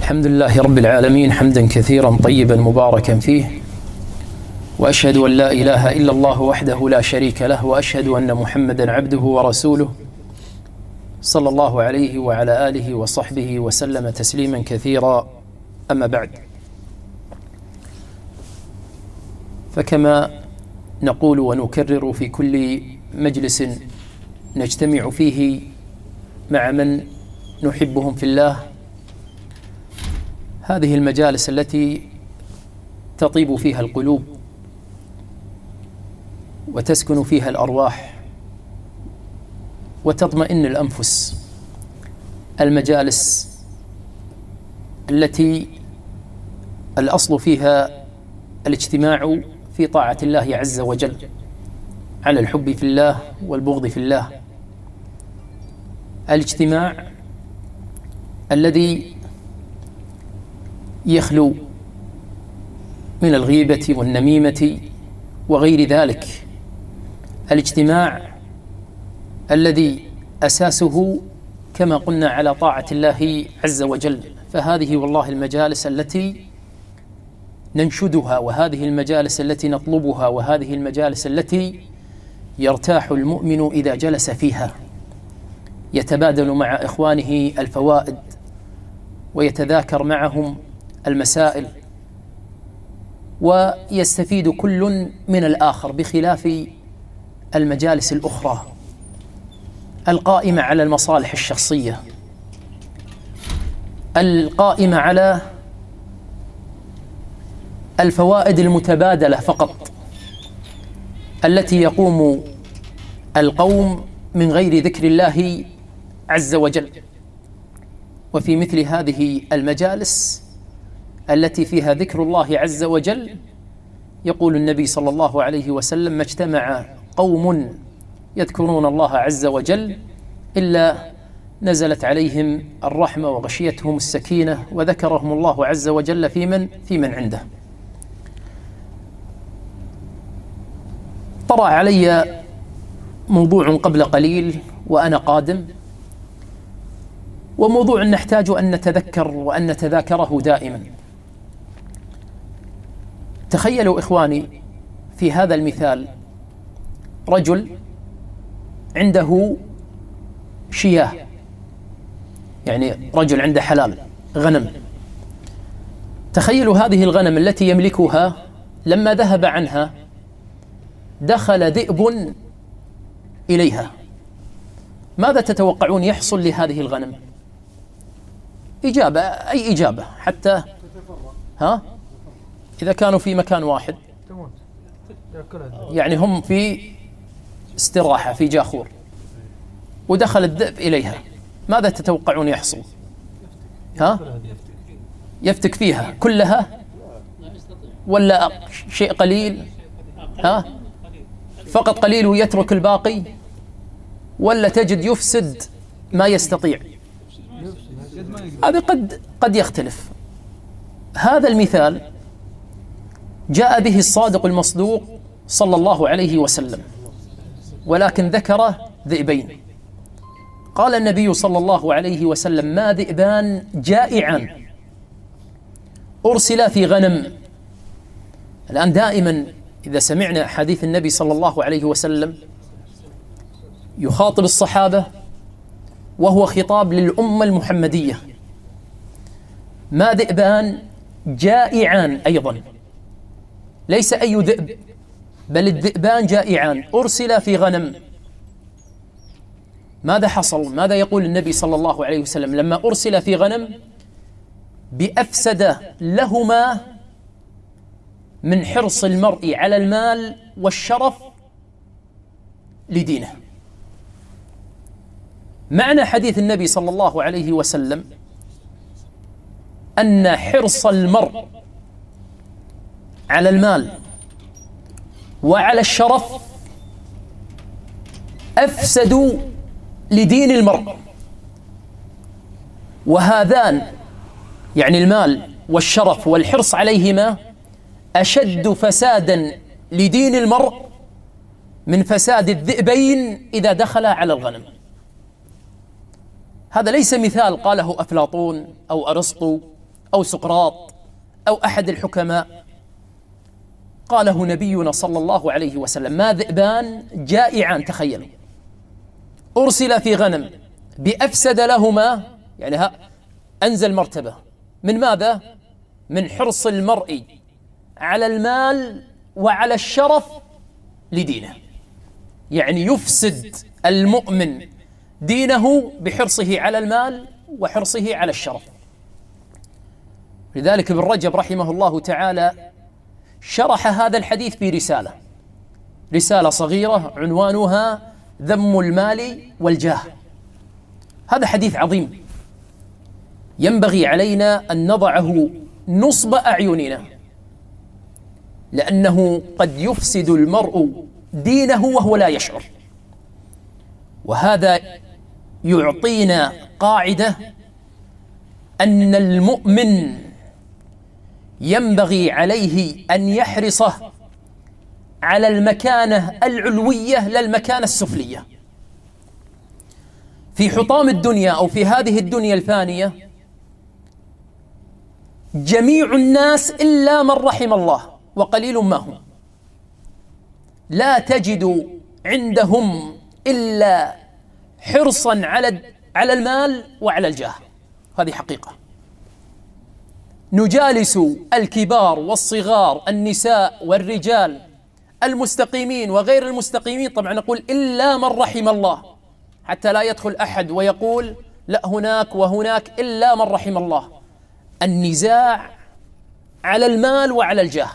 الحمد لله رب العالمين حمدا كثيرا طيبا مباركا فيه، وأشهد أن لا إله إلا الله وحده لا شريك له، وأشهد أن محمدا عبده ورسوله صلى الله عليه وعلى آله وصحبه وسلم تسليما كثيرا. أما بعد، فكما نقول ونكرر في كل مجلس نجتمع فيه مع من نحبهم في الله، هذه المجالس التي تطيب فيها القلوب وتسكن فيها الأرواح وتطمئن الأنفس، المجالس التي الأصل فيها الاجتماع في طاعة الله عز وجل على الحب في الله والبغض في الله، الاجتماع الذي يخلو من الغيبة والنميمة وغير ذلك، الاجتماع الذي أساسه كما قلنا على طاعة الله عز وجل. فهذه والله المجالس التي ننشدها، وهذه المجالس التي نطلبها، وهذه المجالس التي يرتاح المؤمن إذا جلس فيها، يتبادل مع إخوانه الفوائد ويتذاكر معهم المسائل ويستفيد كل من الآخر، بخلاف المجالس الأخرى القائمة على المصالح الشخصية، القائمة على الفوائد المتبادلة فقط، التي يقوم القوم من غير ذكر الله عز وجل. وفي مثل هذه المجالس التي فيها ذكر الله عز وجل يقول النبي صلى الله عليه وسلم: ما اجتمع قوم يذكرون الله عز وجل إلا نزلت عليهم الرحمة وغشيتهم السكينة وذكرهم الله عز وجل في من عنده. طرأ علي موضوع قبل قليل وأنا قادم، وموضوع نحتاج أن نتذكر وأن نتذاكره دائما. تخيلوا إخواني في هذا المثال رجل عنده شياه، يعني رجل عنده حلال غنم. تخيلوا هذه الغنم التي يملكها لما ذهب عنها دخل ذئب إليها، ماذا تتوقعون يحصل لهذه الغنم؟ إجابة، أي إجابة حتى إذا كانوا في مكان واحد، يعني هم في استراحة في جاخور ودخل الذئب إليها، ماذا تتوقعون يحصل؟ يفتك فيها كلها ولا شيء قليل؟ فقط قليل ويترك الباقي، ولا تجد يفسد ما يستطيع؟ هذا قد يختلف. هذا المثال جاء به الصادق المصدوق صلى الله عليه وسلم، ولكن ذكر ذئبين. قال النبي صلى الله عليه وسلم: ما ذئبان جائعان أرسلا في غنم. الآن دائما إذا سمعنا حديث النبي صلى الله عليه وسلم يخاطب الصحابة وهو خطاب للأمة المحمدية، ما ذئبان جائعان، أيضا ليس أي ذئب بل الذئبان جائعان أرسلا في غنم. ماذا حصل؟ ماذا يقول النبي صلى الله عليه وسلم لما أرسل في غنم؟ بأفسد لهما من حرص المرء على المال والشرف لدينه. معنى حديث النبي صلى الله عليه وسلم أن حرص المرء على المال وعلى الشرف أفسد لدين المرء، وهذان يعني المال والشرف والحرص عليهما أشد فسادا لدين المرء من فساد الذئبين إذا دخلا على الغنم. هذا ليس مثال قاله أفلاطون أو أرسطو أو سقراط أو أحد الحكماء. قاله نبينا صلى الله عليه وسلم: ما ذئبان جائعان، تخيلوا، أرسل في غنم بأفسد لهما، يعني أنزل مرتبة من ماذا؟ من حرص المرء على المال وعلى الشرف لدينه، يعني يفسد المؤمن دينه بحرصه على المال وحرصه على الشرف. لذلك ابن رجب رحمه الله تعالى شرح هذا الحديث في رسالة صغيرة عنوانها ذم المال والجاه. هذا حديث عظيم ينبغي علينا أن نضعه نصب أعيننا، لأنه قد يفسد المرء دينه وهو لا يشعر. وهذا يعطينا قاعدة أن المؤمن ينبغي عليه أن يحرص على المكانة العلوية لا المكانة السفلية. في حطام الدنيا أو في هذه الدنيا الفانية جميع الناس إلا من رحم الله وقليل ما هم، لا تجد عندهم إلا حرصا على المال وعلى الجاه. هذه حقيقة. نجالس الكبار والصغار، النساء والرجال، المستقيمين وغير المستقيمين، طبعا نقول إلا من رحم الله، حتى لا يدخل أحد ويقول لا هناك وهناك، إلا من رحم الله. النزاع على المال وعلى الجاه.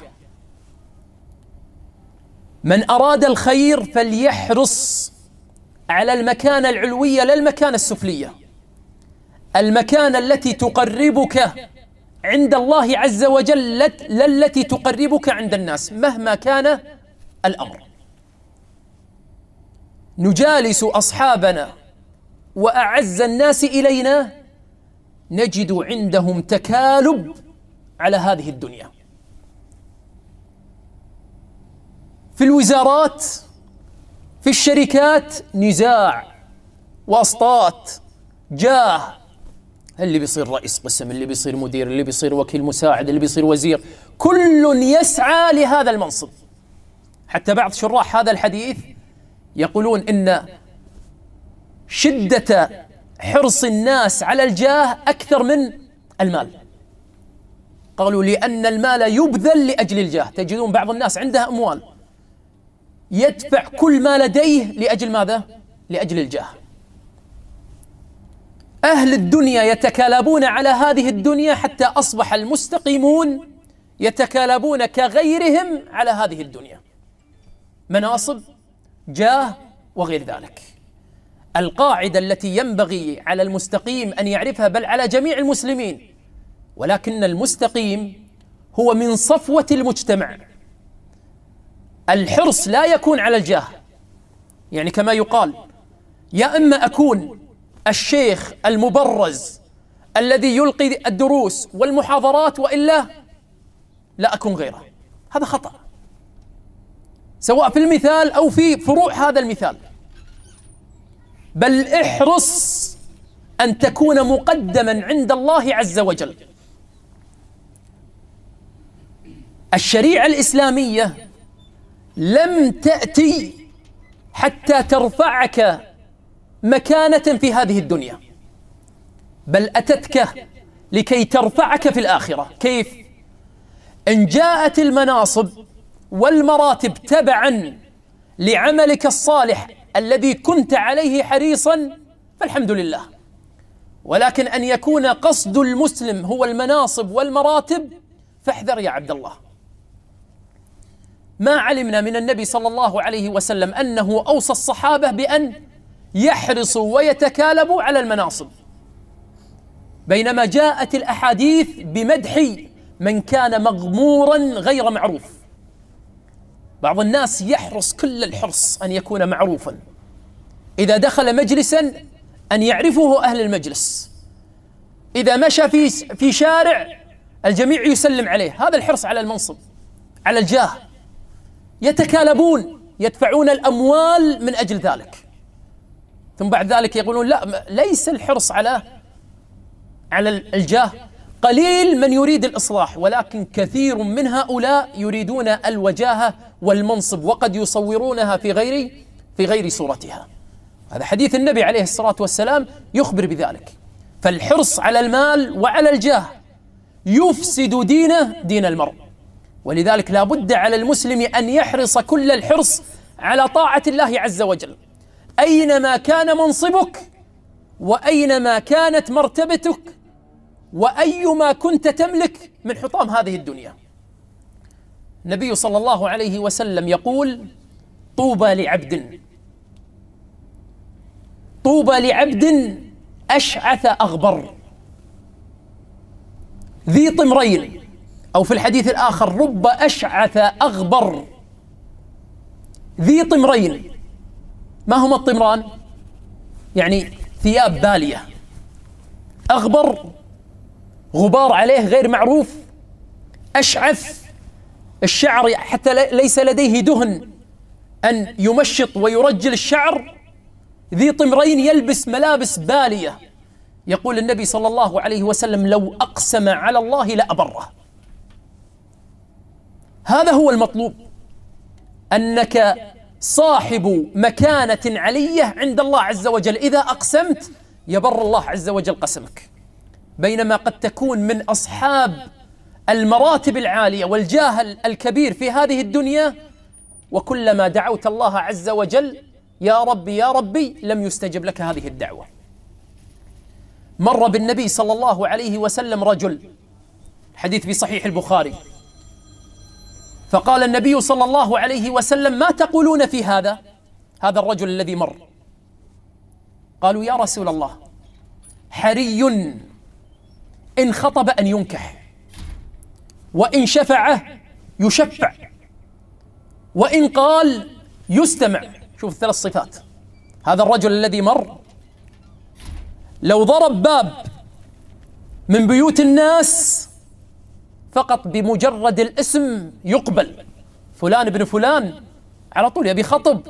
من أراد الخير فليحرص على المكانة العلوية لا المكانة السفلية، المكانة التي تقربك عند الله عز وجل لا التي تقربك عند الناس مهما كان الأمر. نجالس أصحابنا وأعز الناس إلينا نجد عندهم تكالب على هذه الدنيا، في الوزارات، في الشركات، نزاع، واسطات، جاه، اللي بيصير رئيس قسم، اللي بيصير مدير، اللي بيصير وكيل مساعد، اللي بيصير وزير، كل يسعى لهذا المنصب. حتى بعض شراح هذا الحديث يقولون إن شدة حرص الناس على الجاه أكثر من المال. قالوا لأن المال يبذل لأجل الجاه. تجدون بعض الناس عندها أموال يدفع كل ما لديه لأجل ماذا؟ لأجل الجاه. أهل الدنيا يتكالبون على هذه الدنيا حتى أصبح المستقيمون يتكالبون كغيرهم على هذه الدنيا، مناصب، جاه، وغير ذلك. القاعدة التي ينبغي على المستقيم أن يعرفها، بل على جميع المسلمين، ولكن المستقيم هو من صفوة المجتمع. الحرص لا يكون على الجاه، يعني كما يقال يا إما أكون الشيخ المبرز الذي يلقي الدروس والمحاضرات، وإلا لا أكون غيره. هذا خطأ، سواء في المثال أو في فروع هذا المثال. بل احرص أن تكون مقدما عند الله عز وجل. الشريعة الإسلامية لم تأتي حتى ترفعك مكانة في هذه الدنيا، بل أتتك لكي ترفعك في الآخرة. كيف؟ إن جاءت المناصب والمراتب تبعا لعملك الصالح الذي كنت عليه حريصا فالحمد لله، ولكن أن يكون قصد المسلم هو المناصب والمراتب فاحذر يا عبد الله. ما علمنا من النبي صلى الله عليه وسلم أنه أوصى الصحابة بأن يحرصوا ويتكالبوا على المناصب، بينما جاءت الأحاديث بمدح من كان مغمورا غير معروف. بعض الناس يحرص كل الحرص أن يكون معروفا، إذا دخل مجلسا أن يعرفه أهل المجلس، إذا مشى في شارع الجميع يسلم عليه. هذا الحرص على المنصب، على الجاه. يتكالبون، يدفعون الأموال من أجل ذلك، ثم بعد ذلك يقولون لا، ليس الحرص على الجاه قليل من يريد الإصلاح، ولكن كثير من هؤلاء يريدون الوجاهة والمنصب، وقد يصورونها في غير صورتها. هذا حديث النبي عليه الصلاة والسلام يخبر بذلك. فالحرص على المال وعلى الجاه يفسد دين المرء، ولذلك لا بد على المسلم أن يحرص كل الحرص على طاعة الله عز وجل أينما كان منصبك، وأينما كانت مرتبتك، وأيما كنت تملك من حطام هذه الدنيا. النبي صلى الله عليه وسلم يقول: طوبى لعبد أشعث أغبر ذي طمرين، أو في الحديث الآخر: رب أشعث أغبر ذي طمرين. ما هما الطمران؟ يعني ثياب بالية، أغبر غبار عليه غير معروف، أشعث الشعر حتى ليس لديه دهن أن يمشط ويرجل الشعر، ذي طمرين يلبس ملابس بالية. يقول النبي صلى الله عليه وسلم: لو أقسم على الله لأبره. هذا هو المطلوب، أنك صاحب مكانة علية عند الله عز وجل، إذا أقسمت يبر الله عز وجل قسمك. بينما قد تكون من أصحاب المراتب العالية والجاه الكبير في هذه الدنيا، وكلما دعوت الله عز وجل: يا ربي يا ربي، لم يستجب لك هذه الدعوة. مر بالنبي صلى الله عليه وسلم رجل، حديث في صحيح البخاري، فقال النبي صلى الله عليه وسلم: ما تقولون في هذا الرجل الذي مر؟ قالوا: يا رسول الله، حري إن خطب أن ينكح، وإن شفع يشفع، وإن قال يستمع. شوف 3 صفات. هذا الرجل الذي مر لو ضرب باب من بيوت الناس فقط بمجرد الاسم يقبل، فلان ابن فلان، على طول يبي خطب.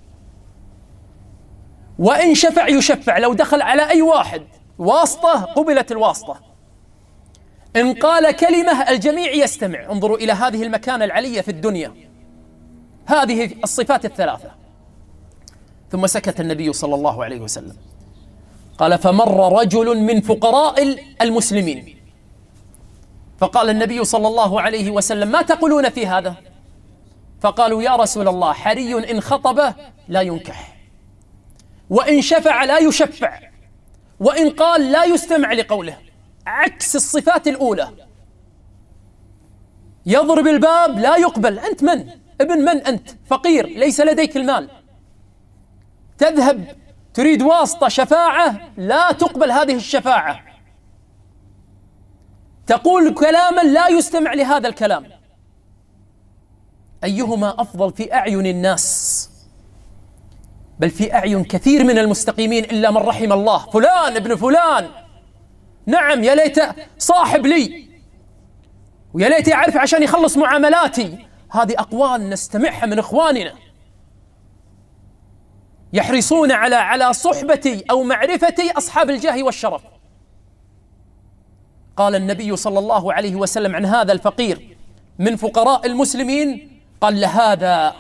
وإن شفع يشفع، لو دخل على أي واحد واسطة قبلت الواسطة. إن قال كلمة الجميع يستمع. انظروا إلى هذه المكانة العلية في الدنيا، هذه الصفات ال3. ثم سكت النبي صلى الله عليه وسلم. قال: فمر رجل من فقراء المسلمين، فقال النبي صلى الله عليه وسلم: ما تقولون في هذا؟ فقالوا: يا رسول الله، حري إن خطب لا ينكح، وإن شفع لا يشفع، وإن قال لا يستمع لقوله. عكس الصفات الأولى. يضرب الباب لا يقبل. أنت من؟ ابن من أنت؟ فقير ليس لديك المال، تذهب تريد واسطة شفاعة، لا تقبل هذه الشفاعة. تقول كلاما لا يستمع لهذا الكلام. أيهما أفضل في أعين الناس؟ بل في أعين كثير من المستقيمين إلا من رحم الله. فلان ابن فلان، نعم، يا ليت صاحب لي، ويا ليت يعرف عشان يخلص معاملاتي. هذه أقوال نستمعها من إخواننا يحرصون على صحبة أو معرفة أصحاب الجاه والشرف. قال النبي صلى الله عليه وسلم عن هذا الفقير من فقراء المسلمين: قال: لهذا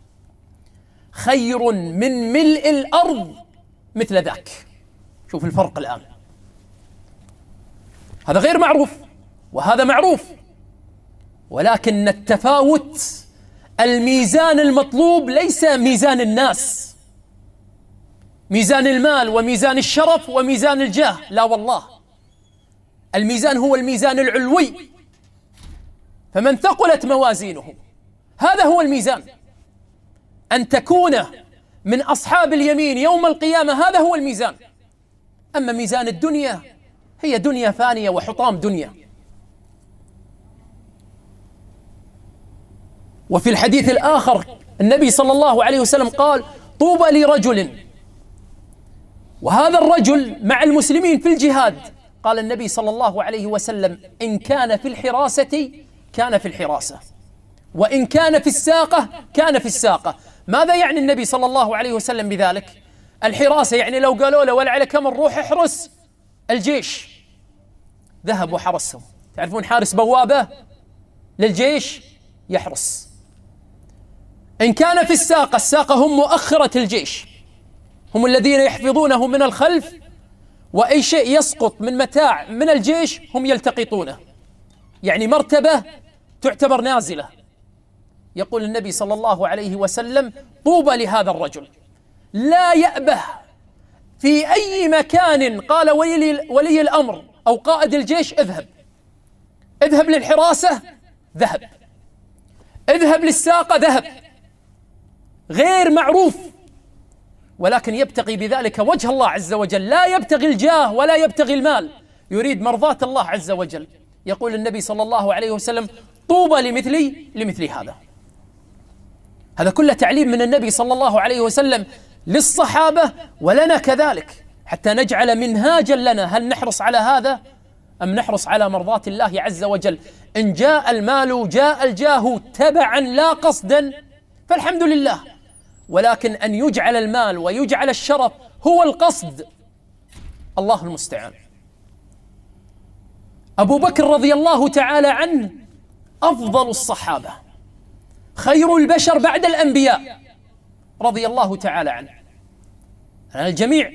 خير من ملء الأرض مثل ذاك. شوف الفرق الآن، هذا غير معروف وهذا معروف، ولكن التفاوت، الميزان المطلوب ليس ميزان الناس، ميزان المال وميزان الشرف وميزان الجاه، لا والله. الميزان هو الميزان العلوي، فمن ثقلت موازينه، هذا هو الميزان، أن تكون من أصحاب اليمين يوم القيامة، هذا هو الميزان. أما ميزان الدنيا هي دنيا فانية وحطام دنيا. وفي الحديث الآخر النبي صلى الله عليه وسلم قال: طوبى لرجل، وهذا الرجل مع المسلمين في الجهاد. قال النبي صلى الله عليه وسلم: إن كان في الحراسة كان في الحراسة، وإن كان في الساقة كان في الساقة. ماذا يعني النبي صلى الله عليه وسلم بذلك؟ الحراسة يعني لو قالوا له: ولا عليك من روح احرس الجيش، ذهب وحرسهم. تعرفون حارس بوابة للجيش يحرس. إن كان في الساقة، الساقة هم مؤخرة الجيش، هم الذين يحفظونه من الخلف، وأي شيء يسقط من متاع من الجيش هم يلتقطونه، يعني مرتبة تعتبر نازلة. يقول النبي صلى الله عليه وسلم: طوبى لهذا الرجل لا يأبه في أي مكان قال ولي الأمر أو قائد الجيش اذهب للحراسة، ذهب، اذهب للساقة، ذهب، غير معروف، ولكن يبتغي بذلك وجه الله عز وجل، لا يبتغي الجاه ولا يبتغي المال، يريد مرضاة الله عز وجل. يقول النبي صلى الله عليه وسلم: طوبى لمثل هذا. هذا كله تعليم من النبي صلى الله عليه وسلم للصحابة ولنا كذلك، حتى نجعل منهاجا لنا. هل نحرص على هذا أم نحرص على مرضاة الله عز وجل؟ إن جاء المال جاء الجاه تبعا لا قصدا فالحمد لله، ولكن أن يجعل المال ويجعل الشرف هو القصد، الله المستعان. أبو بكر رضي الله تعالى عنه أفضل الصحابة، خير البشر بعد الأنبياء رضي الله تعالى عنه. الجميع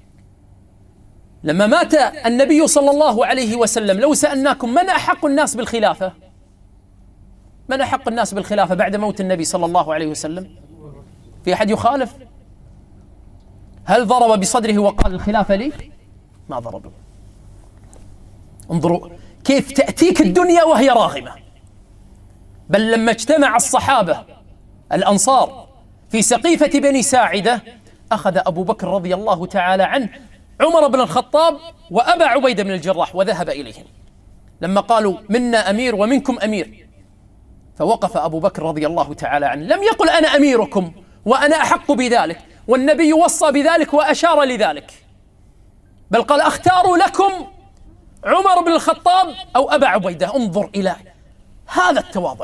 لما مات النبي صلى الله عليه وسلم، لو سألناكم من أحق الناس بالخلافة، من أحق الناس بالخلافة بعد موت النبي صلى الله عليه وسلم؟ في أحد يخالف؟ هل ضرب بصدره وقال الخلافة لي؟ ما ضربه. انظروا كيف تأتيك الدنيا وهي راغمة. بل لما اجتمع الصحابة الأنصار في سقيفة بني ساعدة، أخذ أبو بكر رضي الله تعالى عنه عمر بن الخطاب وأبا عبيدة بن الجراح وذهب إليهم لما قالوا: منا أمير ومنكم أمير. فوقف أبو بكر رضي الله تعالى عنه، لم يقل أنا أميركم وأنا أحق بذلك، والنبي وصى بذلك وأشار لذلك، بل قال: أختار لكم عمر بن الخطاب أو أبا عبيدة. انظر إلى هذا التواضع،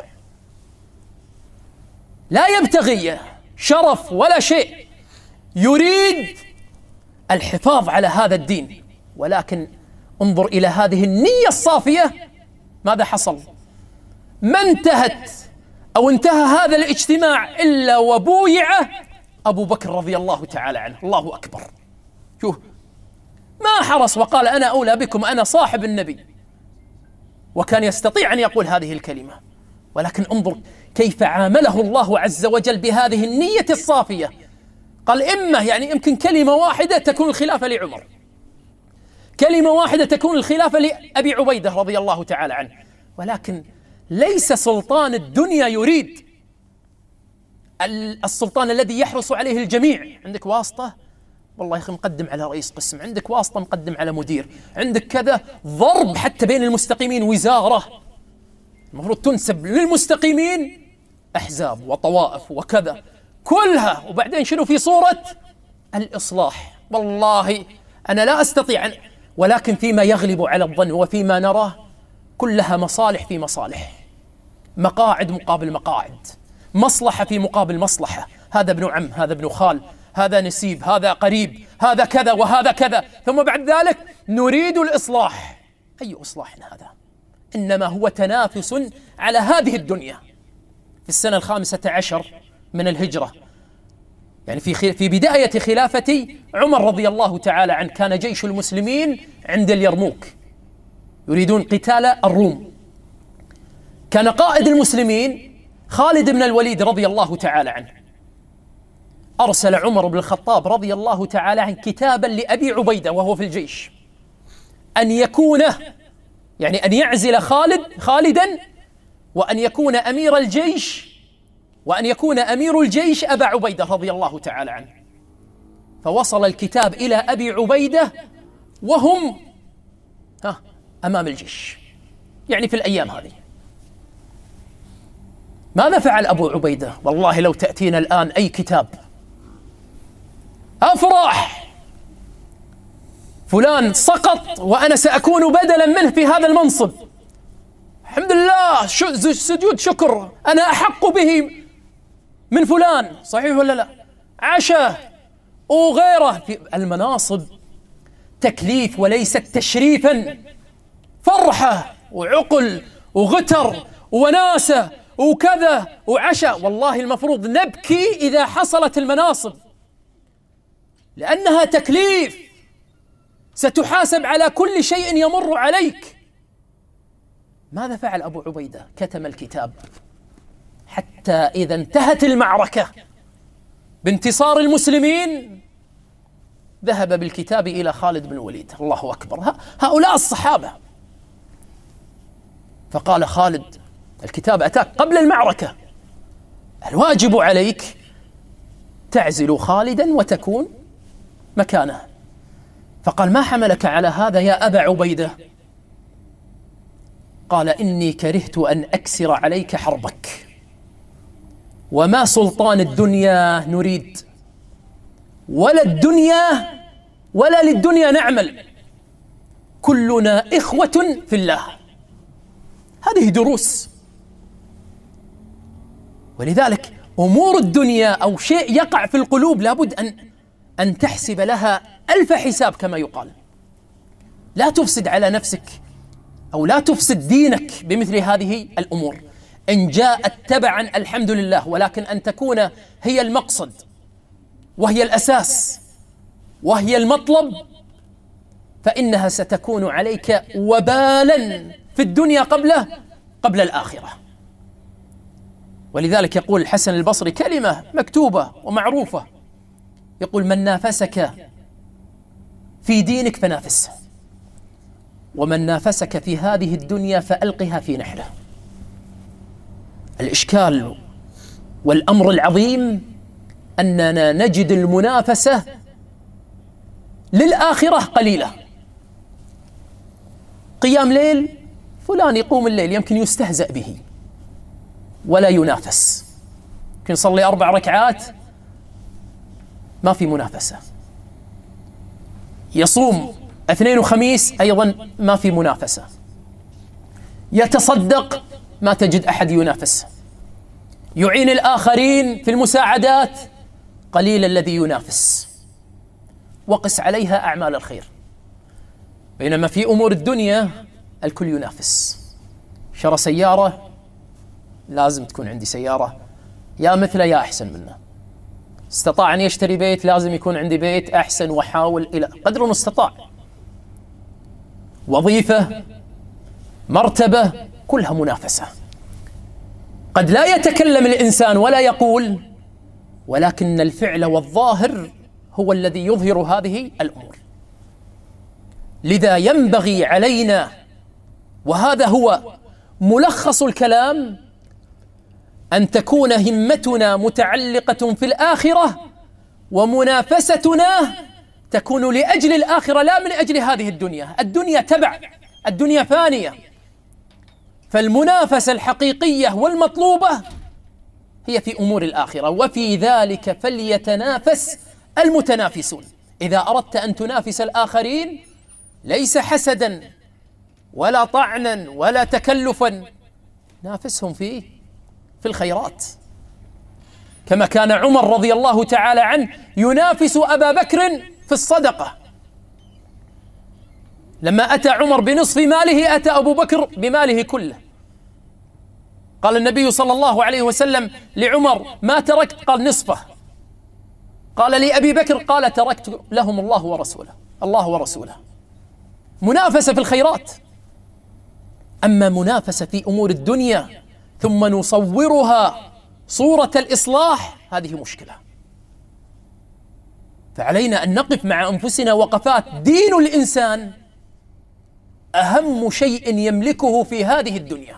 لا يبتغي شرف ولا شيء، يريد الحفاظ على هذا الدين. ولكن انظر إلى هذه النية الصافية، ماذا حصل؟ ما انتهت أو انتهى هذا الاجتماع إلا وبويع أبو بكر رضي الله تعالى عنه. الله أكبر، شوف، ما حرص وقال أنا أولى بكم، أنا صاحب النبي، وكان يستطيع أن يقول هذه الكلمة، ولكن انظر كيف عامله الله عز وجل بهذه النية الصافية. قال: إما يعني يمكن كلمة واحدة تكون الخلافة لعمر، كلمة واحدة تكون الخلافة لأبي عبيدة رضي الله تعالى عنه، ولكن ليس سلطان الدنيا يريد السلطان الذي يحرص عليه الجميع. عندك واسطة، والله يا أخي مقدم على رئيس قسم، عندك واسطة مقدم على مدير، عندك كذا، ضرب حتى بين المستقيمين، وزارة المفروض تنسب للمستقيمين، أحزاب وطوائف وكذا كلها، وبعدين شنو في صورة الإصلاح. والله أنا لا أستطيع ولكن فيما يغلب على الظن وفيما نراه كلها مصالح في مصالح، مقاعد مقابل مقاعد، مصلحة في مقابل مصلحة، هذا ابن عم، هذا ابن خال، هذا نسيب، هذا قريب، هذا كذا وهذا كذا، ثم بعد ذلك نريد الإصلاح. أي إصلاح هذا؟ إنما هو تنافس على هذه الدنيا. في السنة 15 من الهجرة، يعني في بداية خلافة عمر رضي الله تعالى عنه، كان جيش المسلمين عند اليرموك يريدون قتال الروم. كان قائد المسلمين خالد بن الوليد رضي الله تعالى عنه، أرسل عمر بن الخطاب رضي الله تعالى عنه كتابا لأبي عبيدة وهو في الجيش أن يكون، يعني أن يعزل خالدا، وأن يكون أمير الجيش، وأن يكون أمير الجيش أبا عبيدة رضي الله تعالى عنه. فوصل الكتاب إلى أبي عبيدة وهم أمام الجيش، يعني في الأيام هذه. ماذا فعل أبو عبيدة؟ والله لو تأتينا الآن أي كتاب أفرح، فلان سقط وأنا سأكون بدلا منه في هذا المنصب، الحمد لله، سجود شكر، أنا أحق به من فلان، صحيح ولا لا؟ عشاء وغيره في المناصب تكليف وليست تشريفا، فرحة وعقل وغتر وناسة وكذا وعشاء. والله المفروض نبكي إذا حصلت المناصب، لأنها تكليف، ستحاسب على كل شيء يمر عليك. ماذا فعل أبو عبيدة؟ كتم الكتاب حتى إذا انتهت المعركة بانتصار المسلمين ذهب بالكتاب إلى خالد بن الوليد. الله أكبر، هؤلاء الصحابة. فقال خالد: الكتاب أتاك قبل المعركة، الواجب عليك تعزل خالدا وتكون مكانه. فقال: ما حملك على هذا يا أبا عبيدة؟ قال: إني كرهت أن أكسر عليك حربك، وما سلطان الدنيا نريد، ولا الدنيا ولا للدنيا نعمل، كلنا إخوة في الله. هذه دروس. ولذلك أمور الدنيا أو شيء يقع في القلوب لابد أن تحسب لها ألف حساب كما يقال. لا تفسد على نفسك أو لا تفسد دينك بمثل هذه الأمور. إن جاءت تبعا الحمد لله، ولكن أن تكون هي المقصد وهي الأساس وهي المطلب، فإنها ستكون عليك وبالا في الدنيا قبل الآخرة. ولذلك يقول الحسن البصري كلمة مكتوبة ومعروفة، يقول: من نافسك في دينك فنافسه، ومن نافسك في هذه الدنيا فألقها في نحره. الإشكال والأمر العظيم أننا نجد المنافسة للآخرة قليلة. قيام ليل، فلان يقوم الليل يمكن يستهزأ به ولا ينافس، يمكن يصلي 4 ركعات ما في منافسة، يصوم اثنين وخميس أيضا ما في منافسة، يتصدق ما تجد أحد ينافس، يعين الآخرين في المساعدات قليل الذي ينافس. وقس عليها أعمال الخير. بينما في أمور الدنيا الكل ينافس. شرى سيارة، لازم تكون عندي سيارة يا مثله يا أحسن منه. استطاع أن يشتري بيت، لازم يكون عندي بيت أحسن، وحاول إلى قدر المستطاع. وظيفة، مرتبة، كلها منافسة. قد لا يتكلم الإنسان ولا يقول، ولكن الفعل والظاهر هو الذي يظهر هذه الأمور. لذا ينبغي علينا، وهذا هو ملخص الكلام، أن تكون همتنا متعلقة في الآخرة، ومنافستنا تكون لأجل الآخرة لا من أجل هذه الدنيا. الدنيا تبع، الدنيا فانية، فالمنافسة الحقيقية والمطلوبة هي في أمور الآخرة. وفي ذلك فليتنافس المتنافسون. إذا أردت أن تنافس الآخرين ليس حسدا ولا طعنا ولا تكلفا، نافسهم في الخيرات، كما كان عمر رضي الله تعالى عنه ينافس أبا بكر في الصدقة. لما أتى عمر بنصف ماله أتى أبو بكر بماله كله. قال النبي صلى الله عليه وسلم لعمر: ما تركت؟ قال: نصفه. قال لأبي بكر، قال: تركت لهم الله ورسوله. الله ورسوله. منافسة في الخيرات. أما منافسة في أمور الدنيا ثم نصورها صورة الإصلاح، هذه مشكلة. فعلينا أن نقف مع أنفسنا وقفات. دين الإنسان أهم شيء يملكه في هذه الدنيا،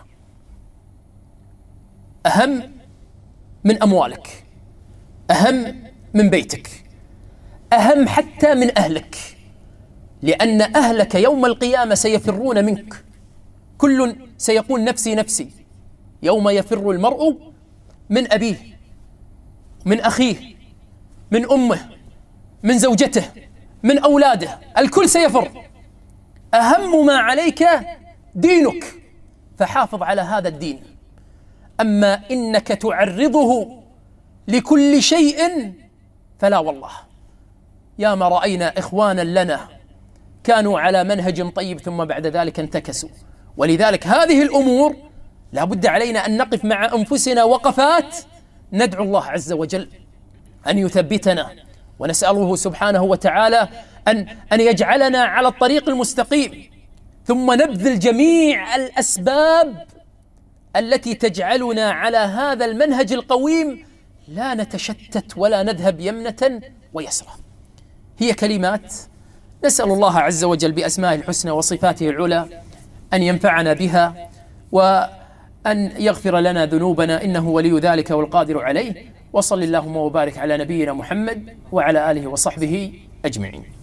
أهم من أموالك، أهم من بيتك، أهم حتى من أهلك، لأن أهلك يوم القيامة سيفرون منك. كل سيقول: نفسي نفسي. يوم يفر المرء من أبيه، من أخيه، من أمه، من زوجته، من أولاده، الكل سيفر. أهم ما عليك دينك، فحافظ على هذا الدين. أما إنك تعرضه لكل شيء فلا والله. يا ما رأينا إخوانا لنا كانوا على منهج طيب ثم بعد ذلك انتكسوا. ولذلك هذه الأمور لا بد علينا أن نقف مع أنفسنا وقفات، ندعو الله عز وجل أن يثبتنا، ونسأله سبحانه وتعالى أن يجعلنا على الطريق المستقيم، ثم نبذل جميع الأسباب التي تجعلنا على هذا المنهج القويم، لا نتشتت ولا نذهب يمنة ويسرى. هي كلمات نسأل الله عز وجل بأسمائه الحسنى وصفاته العلى أن ينفعنا بها وأن يغفر لنا ذنوبنا، إنه ولي ذلك والقادر عليه. وصل اللهم وبارك على نبينا محمد وعلى آله وصحبه أجمعين.